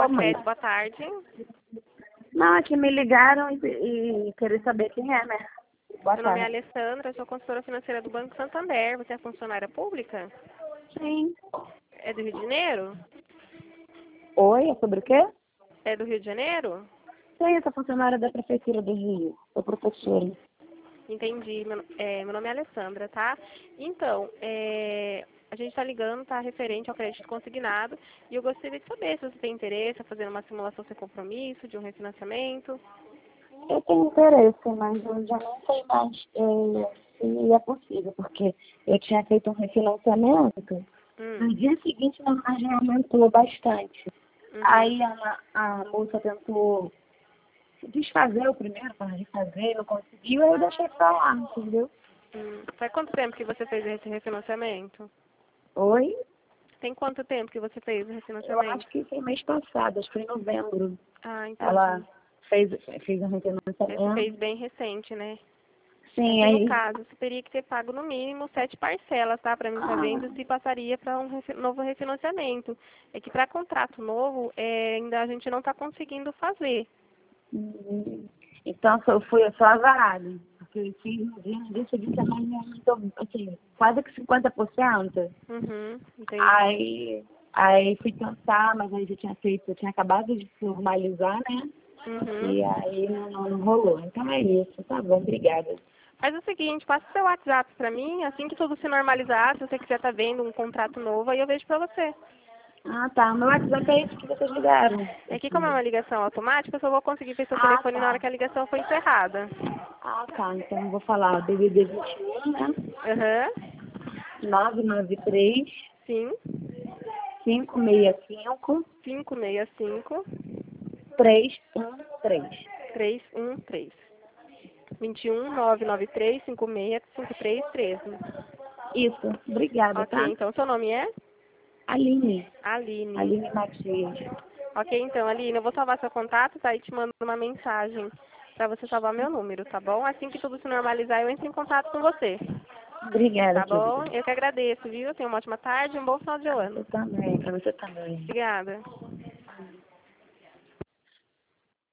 mãe. Boa tarde. Não, é que me ligaram e queria saber quem é, né? Boa Meu nome é tarde. Alessandra, eu sou consultora financeira do Banco Santander. Você é funcionária pública? Sim. É do Rio de Janeiro? Oi, é sobre o quê? É do Rio de Janeiro? Sim, eu sou funcionária da Prefeitura do Rio. Sou professora. Entendi. Meu nome é Alessandra, tá? Então, a gente está ligando, tá, referente ao crédito consignado, e eu gostaria de saber se você tem interesse em fazer uma simulação sem compromisso, de um refinanciamento. Eu tenho interesse, mas eu já não sei mais se é possível, porque eu tinha feito um refinanciamento. No dia seguinte, minha margem aumentou bastante. Aí a moça tentou desfazer o primeiro para refazer, não conseguiu, aí eu deixei pra lá, entendeu? Faz quanto tempo que você fez esse refinanciamento? Oi? Tem quanto tempo que você fez o Eu refinanciamento? acho que foi mês passado, acho que foi em novembro. Ah, entendi. Ela fez um Esse fez refinanciamento. bem recente, né? Sim, Aqui no aí. caso, você teria que ter pago no mínimo 7 parcelas, tá? Para mim estar vendo se passaria para um novo refinanciamento. É que para contrato novo, ainda a gente não está conseguindo fazer. Então eu fui só azarada. Porque eu fiz no dia seguinte a mais aumentou, assim, quase que 50%. Entendi. Aí fui pensar, mas aí eu tinha acabado de formalizar, né? E Uhum. aí não rolou. Então é isso, tá bom, obrigada. Faz o seguinte, passa o seu WhatsApp para mim, assim que tudo se normalizar, se você quiser estar vendo um contrato novo, aí eu vejo para você. Ah, tá. Meu WhatsApp é esse que vocês ligaram. É que como é uma ligação automática, eu só vou conseguir ver seu Ah, telefone na hora tá. que a ligação for encerrada. Ah, tá. Então eu vou falar DDD 21, né? Aham. 993 Sim. 565 565 313. 313. 21 993 56 5313. Isso. Obrigada, Ok, tá? então seu nome é? Aline. Aline. Aline Matias. Ok, então, Aline, eu vou salvar seu contato, tá? E te mando uma mensagem pra você salvar meu número, tá bom? Assim que tudo se normalizar, eu entro em contato com você. Obrigada, Tá bom? querida. Eu que agradeço, viu? Tenha uma ótima tarde e um bom final de Pra ano. você também, pra você também. Obrigada.